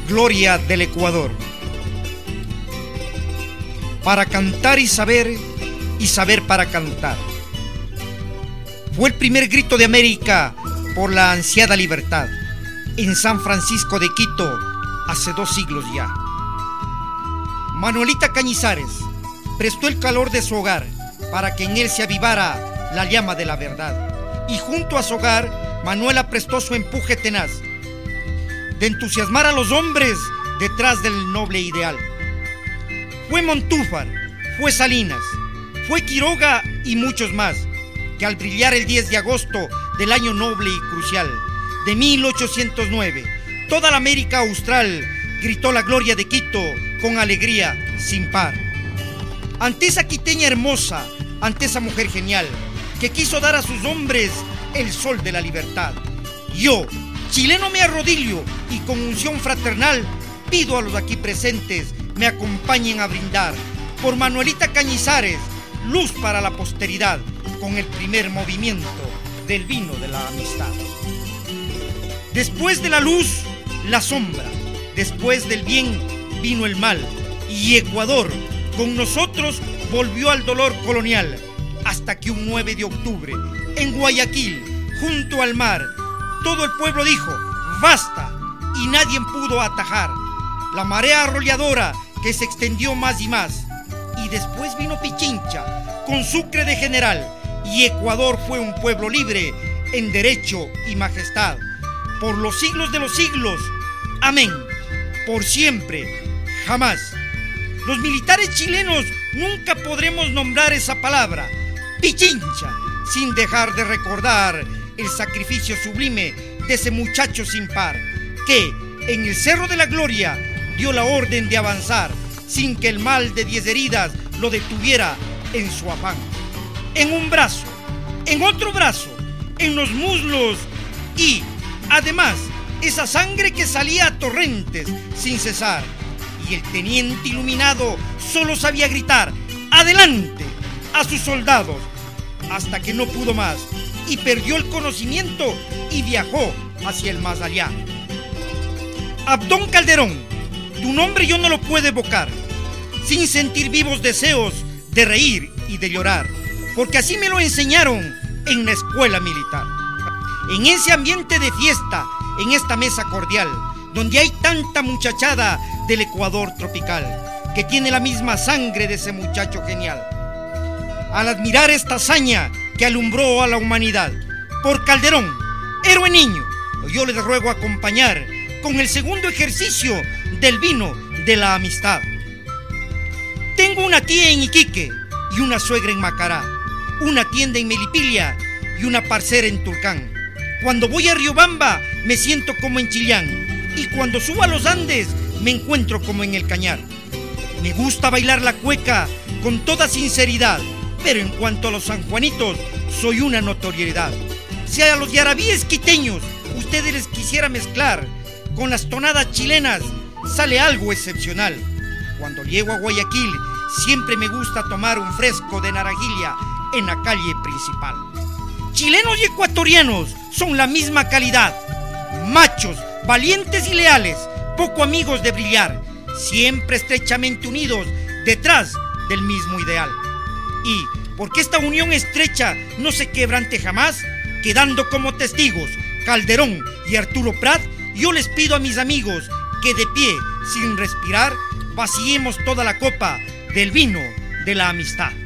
Gloria del Ecuador. Para cantar y saber para cantar. Fue el primer grito de América por la ansiada libertad en San Francisco de Quito hace 2 siglos ya. Manuelita Cañizares prestó el calor de su hogar para que en él se avivara la llama de la verdad, y junto a su hogar Manuela prestó su empuje tenaz de entusiasmar a los hombres detrás del noble ideal. Fue Montúfar, fue Salinas, fue Quiroga y muchos más, que al brillar el 10 de agosto del año noble y crucial de 1809, toda la América Austral gritó la gloria de Quito con alegría sin par. Ante esa quiteña hermosa, ante esa mujer genial, que quiso dar a sus hombres el sol de la libertad, yo, chileno, me arrodillo y con unción fraternal pido a los aquí presentes me acompañen a brindar por Manuelita Cañizares, luz para la posteridad, con el primer movimiento del vino de la amistad. Después de la luz, la sombra, después del bien vino el mal, y Ecuador con nosotros volvió al dolor colonial, hasta que un 9 de octubre, en Guayaquil, junto al mar, todo el pueblo dijo, basta, y nadie pudo atajar la marea arrolladora que se extendió más y más. Y después vino Pichincha, con Sucre de general, y Ecuador fue un pueblo libre en derecho y majestad. Por los siglos de los siglos, amén. Por siempre, jamás. Los militares chilenos nunca podremos nombrar esa palabra, Pichincha, sin dejar de recordar el sacrificio sublime de ese muchacho sin par, que en el Cerro de la Gloria dio la orden de avanzar, sin que el mal de 10 heridas lo detuviera en su afán. En un brazo, en otro brazo, en los muslos y, además, esa sangre que salía a torrentes sin cesar. Y el teniente iluminado solo sabía gritar, ¡adelante!, a sus soldados, hasta que no pudo más y perdió el conocimiento y viajó hacia el más allá. Abdón Calderón, tu nombre yo no lo puedo evocar sin sentir vivos deseos de reír y de llorar, porque así me lo enseñaron en la escuela militar. En ese ambiente de fiesta, en esta mesa cordial, donde hay tanta muchachada del Ecuador tropical, que tiene la misma sangre de ese muchacho genial. Al admirar esta hazaña que alumbró a la humanidad, por Calderón, héroe niño, yo les ruego acompañar con el segundo ejercicio del vino de la amistad. Tengo una tía en Iquique y una suegra en Macará, una tienda en Melipilla y una parcera en Tulcán. Cuando voy a Riobamba me siento como en Chillán, y cuando subo a los Andes me encuentro como en el Cañar. Me gusta bailar la cueca con toda sinceridad, pero en cuanto a los sanjuanitos soy una notoriedad. Si a los yarabíes quiteños ustedes les quisiera mezclar con las tonadas chilenas, sale algo excepcional. Cuando llego a Guayaquil siempre me gusta tomar un fresco de naranjilla en la calle principal. Chilenos y ecuatorianos son la misma calidad, machos, valientes y leales, poco amigos de brillar, siempre estrechamente unidos detrás del mismo ideal. Y porque esta unión estrecha no se quebrante jamás, quedando como testigos Calderón y Arturo Prat, yo les pido a mis amigos que de pie, sin respirar, vaciemos toda la copa del vino de la amistad.